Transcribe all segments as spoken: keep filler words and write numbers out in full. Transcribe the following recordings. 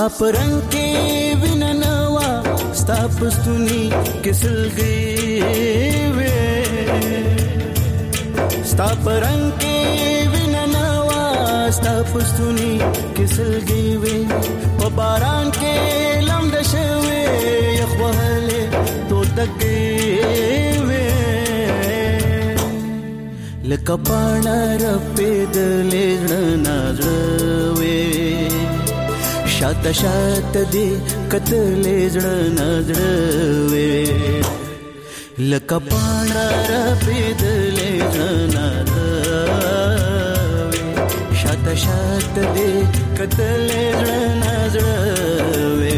ستا پرنګ کې ویننوا ستا پستونی کسلګي وې ستا پرنګ کې ویننوا ستا پستونی کسلګي وې په باران کې لمد شوي یخوهله تو دګي وې لکه پاڼه رپېدلې نازړوي شاته شاته دې کتلې زړه نازړوي لکه پاڼه رپېدلې نازړوي شاته شاته دې کتلې زړه نازړوي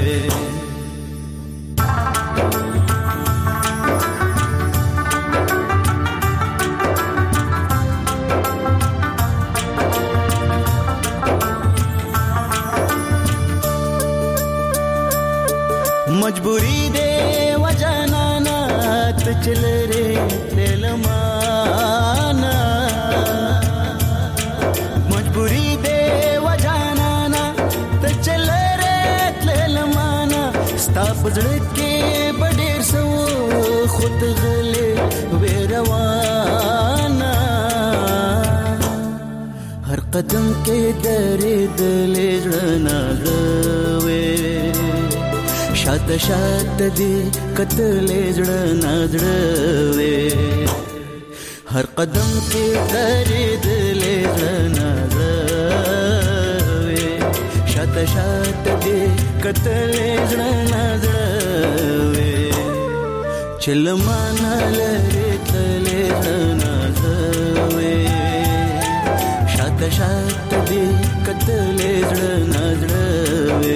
मजबूरी दे वजनाना चल रे तेलमाना मजबूरी दे वजनाना चल रे तेलमाना स्ताप के बडेर सो खुद गले वेरवाना हर कदम के दरे दले जना रवे شاته شاته دې کتلې زړه نازړوي هر قدم کې درېدلې زړه نازړوي شاته شاته دې کتلې زړه نازړوي چلمانه لري تلې زړه نازړوي شاته شاته دې کتلې زړه نازړوي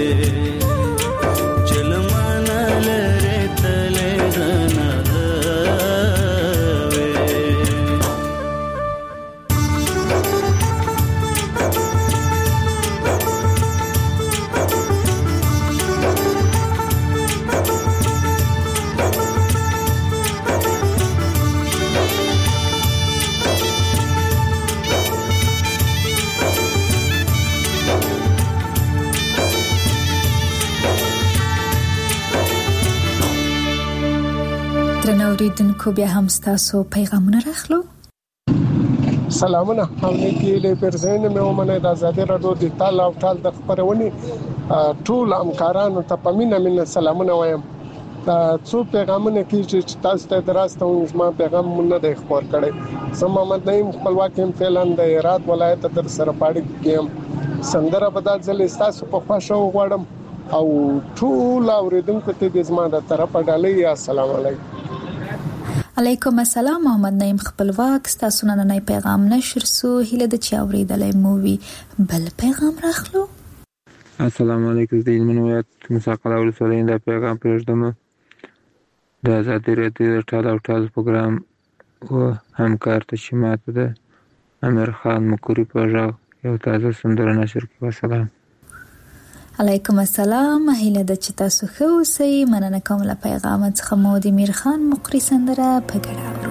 اوریدونکو بیا هم تاسو پیغامونه راخلو سلامونه هم کې له پرځین مې ومنه د آزادي رادیو د تعال او تعال د خبرونې ټول همکارانو ته پمینه من سلامونه وایم څو پیغامونه کې چې تاسو ته دراسته ما پیغام مونږ نه خبر کړي سم محمد نعیم خپلواک هم فعلان د هرات ولایت در سره پاړي کې سندره بدل ځل تاسو په خوښو غواړم او ټول اوریدونکو ته د زما د طرفه ډالۍ السلام علیکم علیکم السلام محمد نعیم خپلواک تاسو نن نه پیغام نشر سو هله د چا اوریدلې مووي بل پیغام راخلو السلام علیکم د منویات مساقله ولسولین دا پیغام پرېږدم د آزادي رادیو د ټال او ټال پروګرام او همکار ته چې ماته د امیر خان مکوري په ژغ یو تازه سندره نشر کړه سلام علیکم السلام هله د چتا سخه اوسئ مننه کوم له پیغام څخه مو د امیر خان مقری سندره په ګډه اورو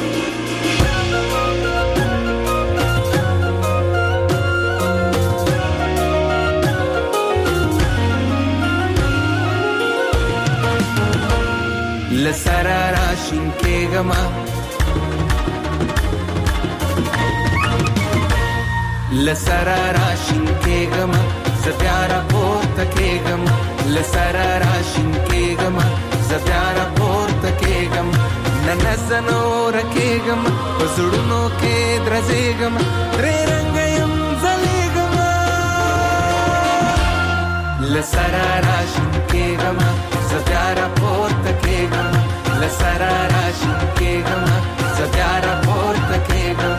لسرا راشین کېګما لسرا راشین کېګما زبیارا پورته کېګم لسرا راشین کېګم زبیارا پورته کېګم نن زنور کېګم پزړونو کې درځېګم درې رنگ يم زلېګم لسرا راشین کېګم زبیارا پورته کېګم لسرا راشین کېګم زبیارا پورته کېګم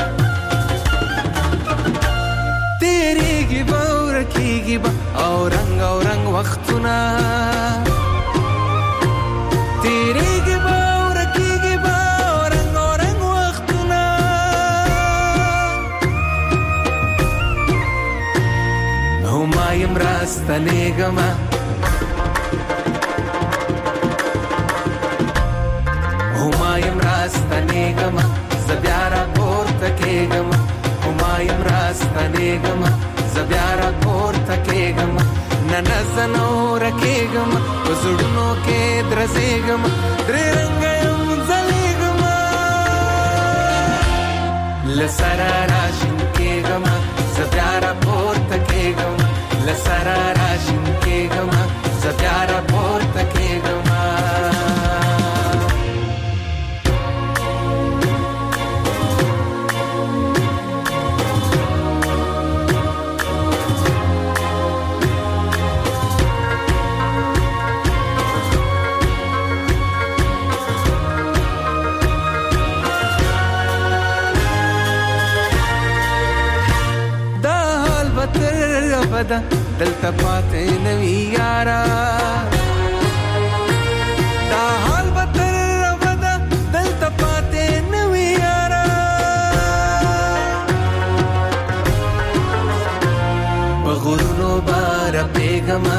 او رنگ راستنېږمه همایم راستنېږمه زه بیا راپورته کېږمه همایم راستنېږمه زه بیا راپورته کېږمه نه نه زه نوره کېږمه په زړونو کې درزېږمه درې رنګه یم ځلېږمه له سره راشین کېږمه زه بیا راپورته کېږمه له سره راشین کېږمه زه بیا راپورته کېږمه بدا دلته پاتې نوی یارا دا حال به تر بدا دلته پاتې نوی یارا په غرونو بار پیغما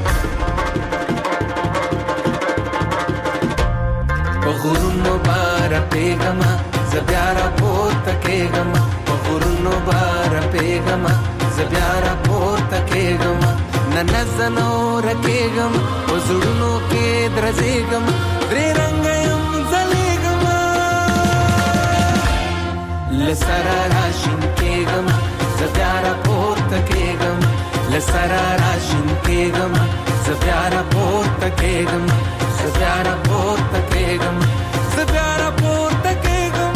په غرونو بار پیغما زه بیا راپورته کېږمه په غرونو بار پیغما زه بیا راپورته کېږمه نه نه زه نوره کېږمه په زړونو کې درزېږمه درې رنګه یم ځلېږمه له سره راشین کېږمه زه بیا راپورته کېږمه له سره راشین کېږمه زه بیا راپورته کېږمه زه بیا راپورته کېږمه زه بیا راپورته کېږمه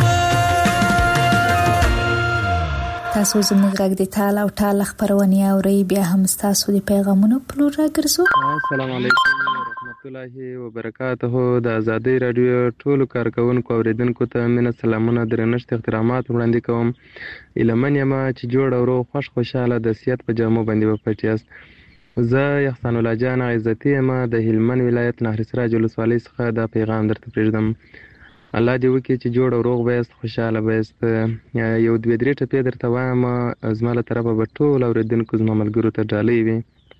تاسو زموږ غږ د ټال او ټال خبرونه اورئ بیا هم تاسو د پیغامونو په لور راګرځو. السلام علیکم ورحمت الله وبرکاته. د ازادۍ رادیو ټولو کارکونکو اوریدونکو ته مینه سلامونه درنښت احترامات وړاندې کوم. ایلمن یم چې جوړ او روغ خوش خوشاله د سیادت په جامو باندې په پټ یاست. زه احسان الله جان عزتي یم د هلمند ولایت نهر سراج ولسوالۍ څخه دا پیغام درته پرېږدم. الله دې وکړي چې جوړ او روغ بهست خوشاله بهست. یو دوې درې ټپې درته وایم زما له طرفه به ټول اورېدونکو زما ملګرو ته ډالۍ وي.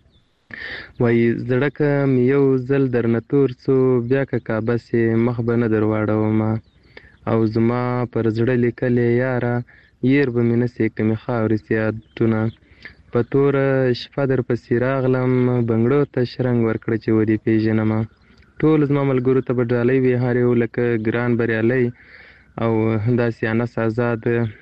وایي زړه که مې یو ځل درنه تور څو بیا که کعبه سې مخ به نه در واړومه او زما پر زړه لیکلې یاره ير به مې نه سې که مې خاورې سیادونه په توره شپه در پسې راغلم بنګړو ته شرنګ ورکړه چې ودې پېژنمه. ټول زما ملګرو ته به ډالۍ وي هر یو لکه ګران بریالی او داسې انس آزاد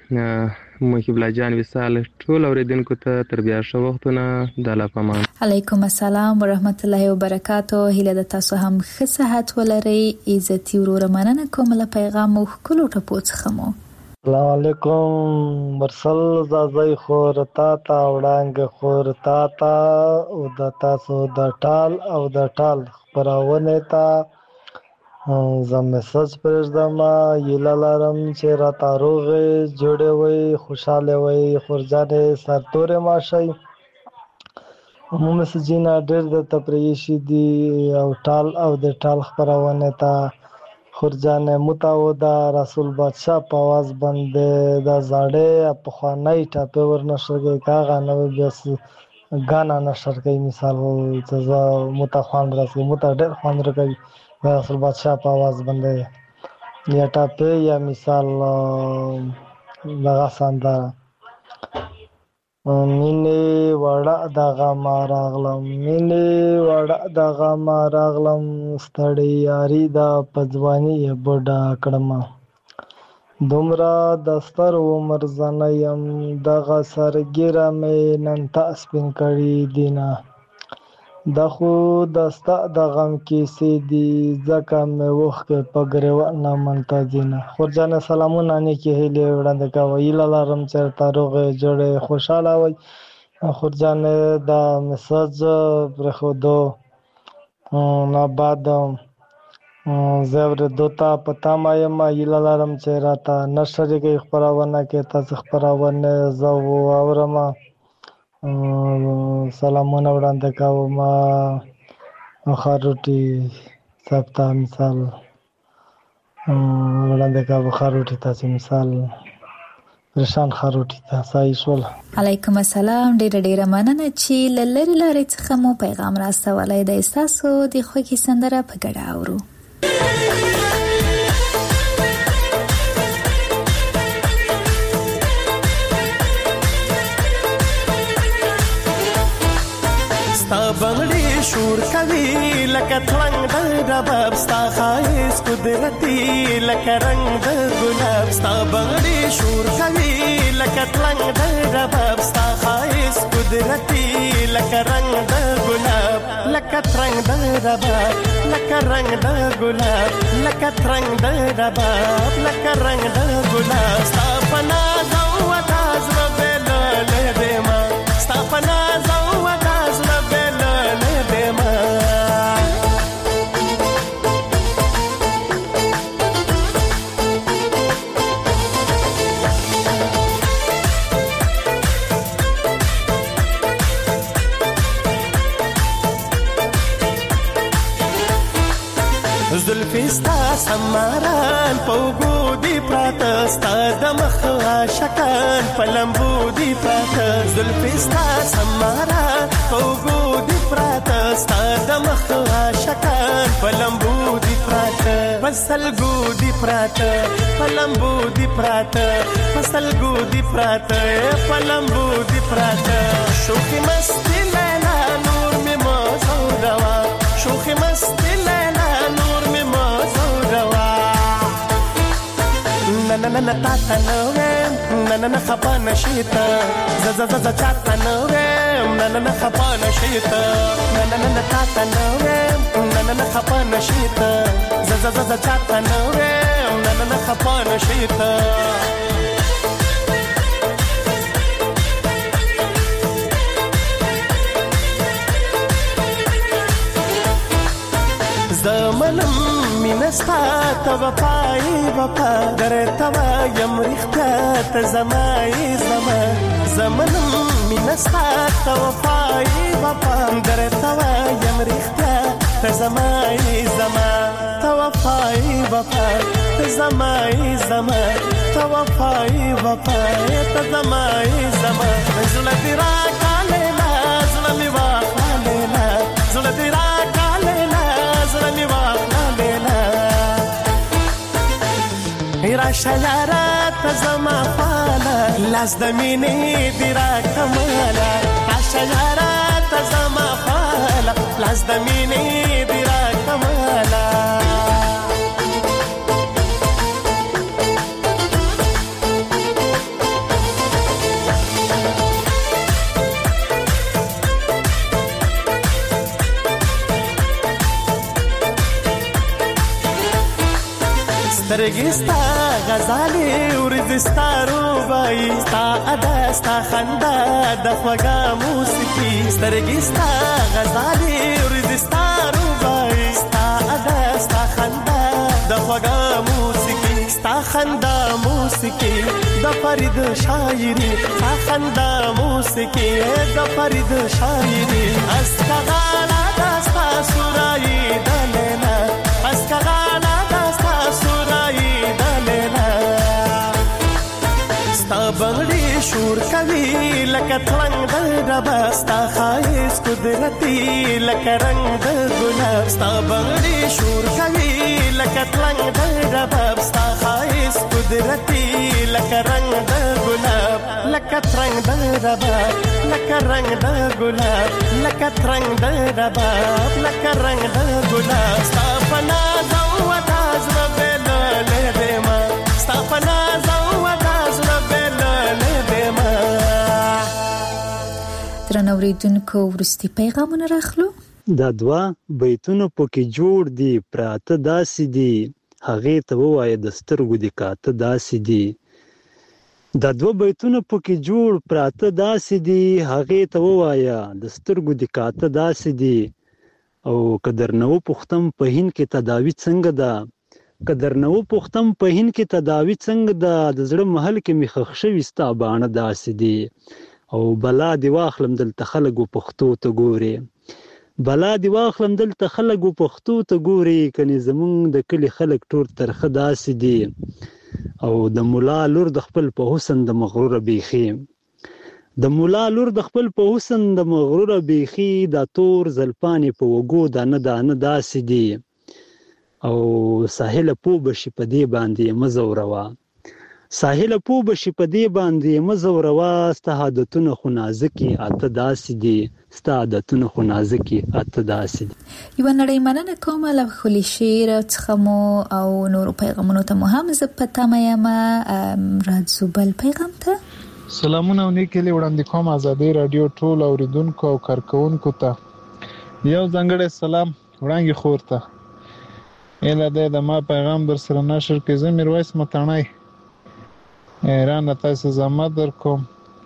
محب الله جان وصال ټول اوریدونکو ته تر بیا ښه وختونه د الله په امان. علیکم السلام ورحمت الله وبرکاته. هیله ده تاسو هم ښه صحت ولرئ. عزتي وروره مننه کوم له پیغام مو ښکلو ټپو څخه مو. السلام علیکم مرسل زازی خور تا تا وړانګ خور تا تا او د تاسو د ټال او د ټال خبرونه تا زه میسج پرېږدم. هیله لرم چې راته روغې جوړې وئ خوشحاله وئ خورجانې سرتورې ماشئ. مو میسجونه ډېر درته پرېښي دي او ټال او د ټال خپرونه ته خورجانې متعوده رسول بادشاه په آواز باندې د زاړې پخوانۍ ټاپې ورنشرګي کاغه نوې بس غانا نشرګي مثال زه متخوان راځي مت ډېر خوان راګي د رسول بادشاه په آواز باندې یا ټاپې یا مثال دغه ساندا مینې وړه دغه ما راغلم مینې وړه دغه ما راغلم ستړی یاري دا پځواني بډا کړم دومره دستر عمر زنه یم دغه سرګیره مې نن تا سپین کړي دینا د خو دستا د غم کیسې دي ځکه مې وښکې په ګریوان نه منتظینه. خورجانې سلامونه نیکې هیلې وړاندې کوه. هیله لرم چې ته روغې جوړې خوشحاله وئ. خورجانې د میسج پرېښودو نه بعد زه اورېدو ته په تمه یم. هیله لرم چې راته نه شریکئ خپرونه کې تاسې خپرونې زه واورم. سلامونه وړاندې کوم خاروټي صاحب ته مثال وړاندې کوم خاروټي تاسې مثال رشان خاروټي ته سای سول. علیکم السلام. ډیر ډیر مننه چې لری لری څخه مو پیغام راستولای د تاسو د خوږی سندره په ګډه اورو. ستا بنگړي شور کوي لکه ترنګ د رباب ستا خایس قدرتي لکه رنگ د ګلاب ستا بنگړي شور کوي لکه ترنګ د رباب ستا خایس قدرتي لکه رنگ د ګلاب لکه ترنګ د رباب لکه رنگ د ګلاب لکه ترنګ د رباب لکه رنگ د ګلاب ستا پنا زو تاز ربل له دما ستا پنا زو زلفستا سماران پوغو دی پراته ستا د مخ عاشقان پلمبو دی پراته زلفستا سماران پوغو دی پراته ستا د مخ عاشقان پلمبو دی پراته پسلګو دی پراته پلمبو دی پراته پسلګو دی پراته پلمبو دی پراته شوخي مستی لیلا نور می مزوروا شوخي مستی لیلا نور می مزوروا na na na na ta ta no na na na khapa nashita za za za za cha ta no na na na khapa nashita na na na na ta ta no na na na khapa nashita za za za za cha ta no na na na khapa nashita زمنم مینستا ته وفای وفا درته وایم رښتیا ته زمای زما زمنم مینستا ته وفای وفا درته وایم رښتیا ته زمای زما ته وفای وفا ته زمای زما ته وفای وفا ته زمای زما زړه دې راکاله زړه مې واخاله زړه دې راشه یارا ته زما فاله لاس د مینې دی را کماله راشه یارا ته زما فاله لاس د مینې دی را کماله سترګستا غزالې ورزستا روبای ستا ادا ستا خندا د خوږه موسیقي سترګستا غزالې ورزستا روبای ستا ادا ستا خندا د خوږه موسیقي ستا خندا موسیقي د فرید شاعري ستا خندا موسیقي د فرید شاعري اسکغالا دستا سورای دلینا اسکغالا بنگړي شور کوي لکه ترنګ د رباب ستا خایس قدرتي لکه رنگ د ګلاب ستا بنگړي شور کوي لکه ترنګ د رباب ستا خایس قدرتي لکه رنگ د ګلاب لکه ترنګ د رباب لکه رنگ د ګلاب لکه ترنګ د رباب لکه رنگ د ګلاب ستا پنا زو تاز ربل له دما ستا پنا زو درنوریدونکو ورستی پیغامونه راخلو. دا دوا بیتونه پکې جوړ دي پراته داسې دي هغې ته ووایه د سترګو دې کاته داسې دي دا دوا بیتونه پکې جوړ پراته داسې دي هغې ته ووایه د سترګو دې کاته داسې دي او که درنه وپوښتم په هند کې تداوي څنګه ده که درنه وپوښتم په هند کې تداوي څنګه ده د زړه محل کې مې ښخ شوي ستا باڼه داسې دي او بلا دی واخلم دلته خلک و پښتو ته ګوري بلا دی واخلم دلته خلک و پښتو ته ګوري کني زمونږ د کلی خلک ټول ترخه داسې دي او د مولا لور د خپل په حسن د مغرور بیخي د مولا لور د خپل په حسن د مغرور بیخي دا تور زلپانې په وګو دانه دانه داسې دي او ساحل پو بشي په دې باندې مزوروا ساحل پو بشي په دې باندې مزوروا ستهادتونه خو نازکي اته داسې دي ستهادتونه خو نازکي اته داسې دي یو نړۍ مننه کوم له خولي شعر څخه مو او نور پیغامونو ته مو هم زه پتا مې ما راځو بل پیغام ته سلامونه نیکه له وړاندې کوم آزادۍ رادیو ټول اوریدونکو او کارکونکو ته یو ځنګړی سلام وړاندې خورته اله د ما پیغام در سره نشر کې زه میرویس متانای ایران تاسو زحمت در کوم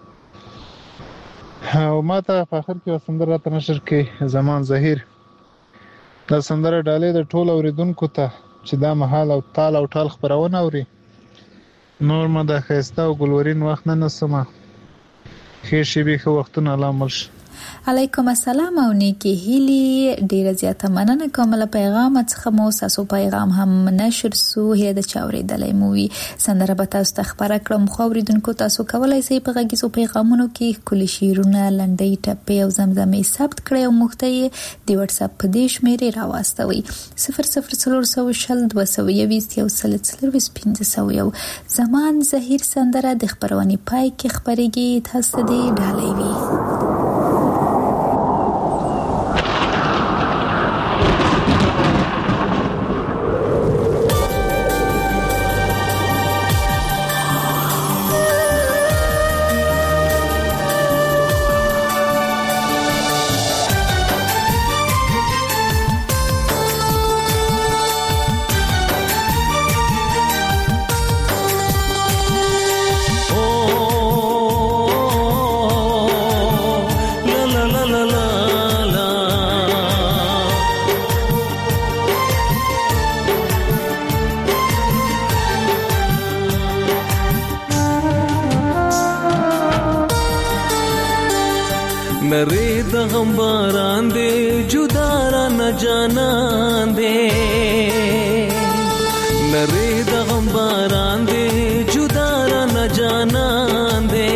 او ما ته په اخر کې سندره ته نشر کې زمان ظهیر دا سندره ډالې د ټول اوریدونکو ته چې دا محل او تال او ټال خبرونه اوري نور ما د خسته او ګلورین وخت نه نسمه خیر شي به وختونه لامل شي علیکم السلام او نیکی هیلی ډیره زیاته مننه کوم له پیغام څخه مو تاسو پیغام هم نشر سو هي د چاوري دلې مووي سندره به تاسو ته خبره کړم خو اوریدونکو تاسو کولای شئ په غږیزو پیغامونو کې کلی شیرونه لنډۍ ټپې او زمزمې ثبت کړئ او مختې د واتس اپ په دې شمیرې راوستوي صفر صفر څلور سوه شل دوه سوه یویشت یو سل څلور پنځه سوه یو زمان ظهیر سندره د خبرونې پای کې خبرېږي تاسو دې ډالۍ وي نری د غم باران دے جدا را نه جانان دے نری د غم باران دے جدا را نه جانان دے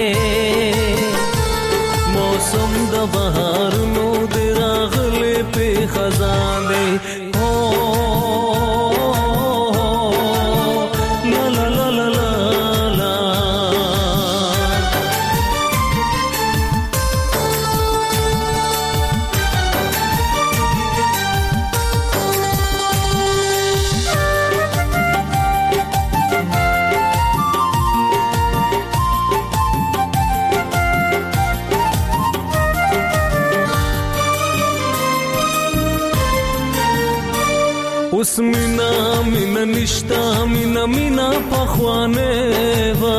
موسم د بهار نو د راغله په خزان دے اوس مینا مینا نشتا مینا مینا پخوانه وا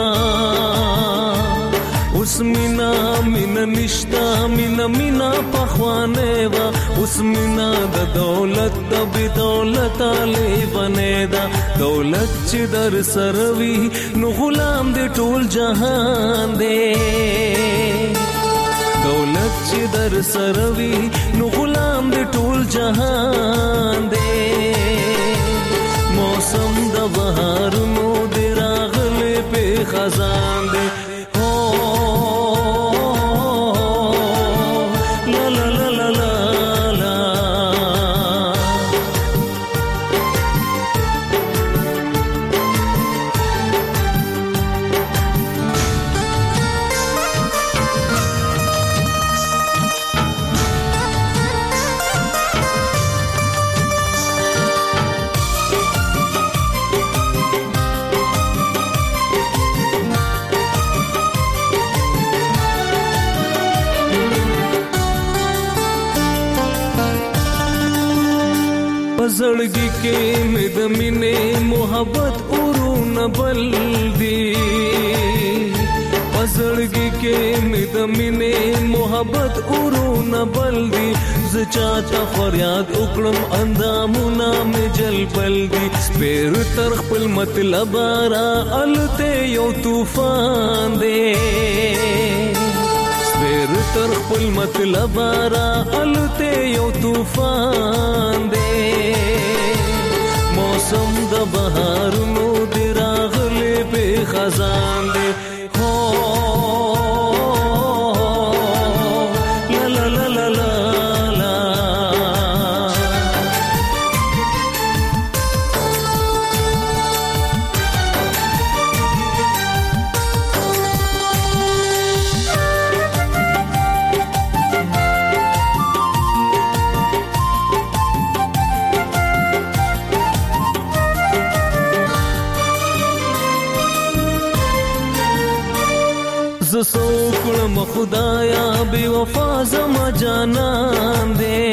اوس مینا مینا نشتا مینا مینا پخوانه وا اوس مینا د دولت د بی دولت علی بنه دا دولت چې در سروي نو غلام دې ټول جهان دې دولت چې در سروي نو غلام دې ټول جهان دې موسم د بهار نو د راغله په خزان دے هو لا لا لا لا لا لا زړګي کې مې د مینې محبت اورون بل دی زړګي کې مې د مینې محبت اورون بل دی ز چاته فریاد وکړم اندامونه مې جل بل دی پیر تر خپل مطلب را الته یو طوفان دی پیر تر خپل مطلب را الته یو طوفان دی موسم د بهار نو د راغله په خزان دے ہو لا لا لا لا لا زسوکړم خدایا بے وفا زما جانان دے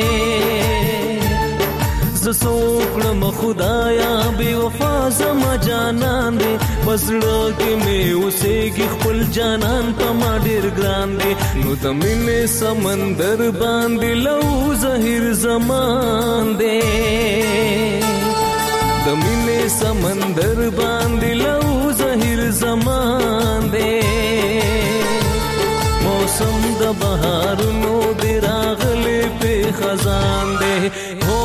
زسوکړم خدایا بے وفا زما جانان دے پسړه کې مې اوسېږي خپل جانان په ما ډېر ګران دے نو د مینې سمندر باندې لو زهیر زمان دے د مینې سمندر باندې لو زهیر زمان دے موسم د بهارونو دی راغلی په خزان دی هو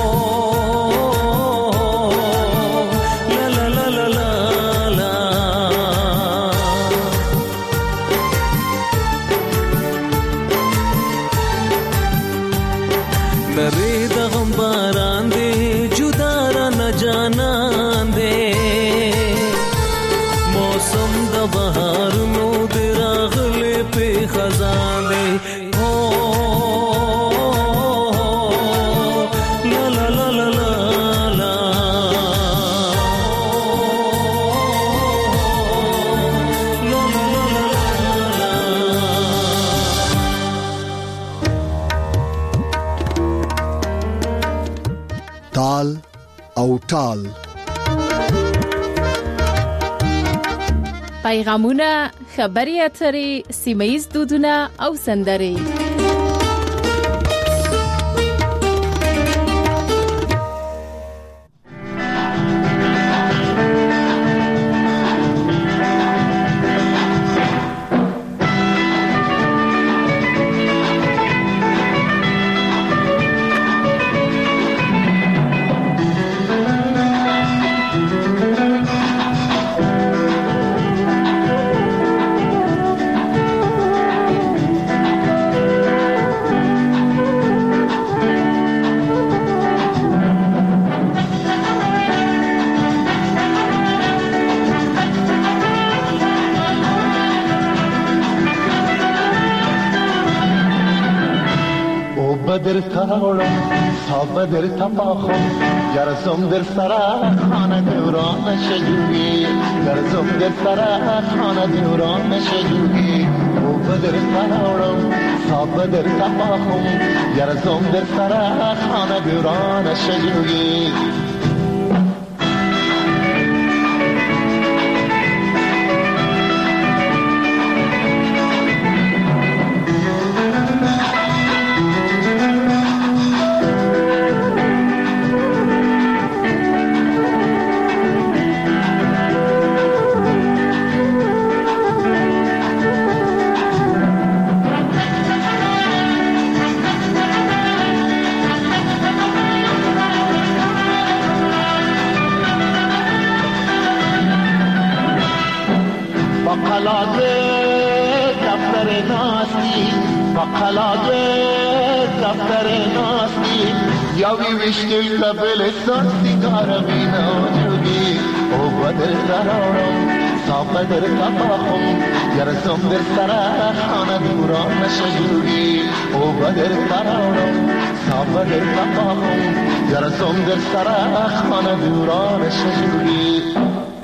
لا لا لا لا لا لا نری د غم باران دی جدا را نه جانان دی موسم د بهارونو دی راغلی په خزان دی هو لا لا لا لا لا لا لا لا لا لا تال او ټال پیغامونه، خبري اترې، سیمه‌ییز دودونه او سندرې. بدر تاورم تا بدر تپاخم گرزم در سرا خانه دوران نشجوی گرزم در سرا خانه دوران نشجوی او بدر تاورم تا بدر تپاخم گرزم در سرا خانه دوران نشجوی یاوی وشتل قبل سرسی کارمی نوجودی او بدر سرارم تا بدر تپاخم گرزم در سرا خانه دوران نشجوی او بدر سرارم تا بدر تپاخم گرزم در سرا خانه دوران نشجوی